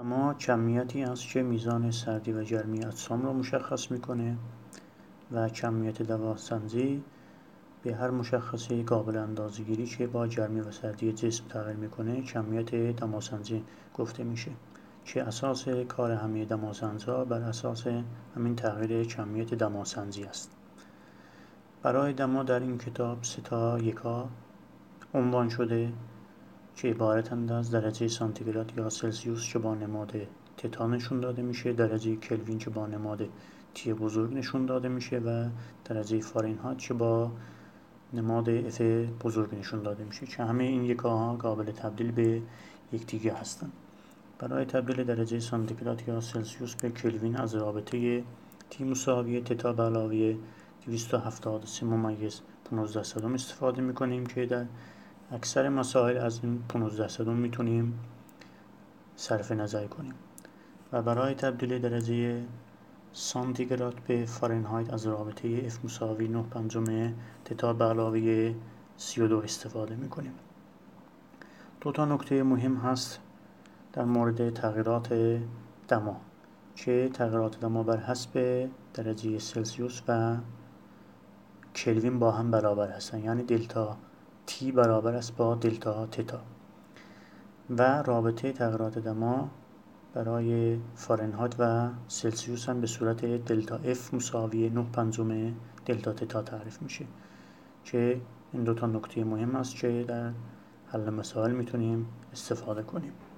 دما کمیتی است که میزان سردی و گرمی اجسام را مشخص میکنه و کمیت دماسنجی به هر مشخصه قابل اندازه‌گیری که با گرمی و سردی جسم تغییر میکنه کمیت دماسنجی گفته میشه که اساس کار همه دماسنج‌ها بر اساس همین تغییر کمیت دماسنجی است. برای دما در این کتاب 3 تا یکا عنوان شده که عبارتند از درجه سانتیگراد یا سلسیوس که با نماد تتا نشون داده میشه، درجه کلوین که با نماد تی بزرگ نشون داده میشه و درجه فارنهایت که با نماد اف بزرگ نشون داده میشه که همه این یکاها قابل تبدیل به یکدیگه هستند. برای تبدیل درجه سانتیگراد یا سلسیوس به کلوین از رابطه تی مساوی تتا به علاوه 273 ممیز 15 صدم استفاده میکنیم که در اکثر مسائل از این 15 صدم میتونیم صرف نظر کنیم و برای تبدیل درجه سانتیگراد به فارنهایت از رابطه F مساوی 9 پنجم تتا به علاوه 32 استفاده میکنیم. 2 تا نکته مهم هست در مورد تغییرات دما که تغییرات دما بر حسب درجه سلسیوس و کلوین با هم برابر هستند، یعنی دلتا تی برابر است با دلتا تتا و رابطه تغییرات دما برای فارنهایت و سلسیوس هم به صورت دلتا اف مساوی 9 پنجم دلتا تتا تعریف میشه که این 2 تا نکته مهم است که در حل مسائل میتونیم استفاده کنیم.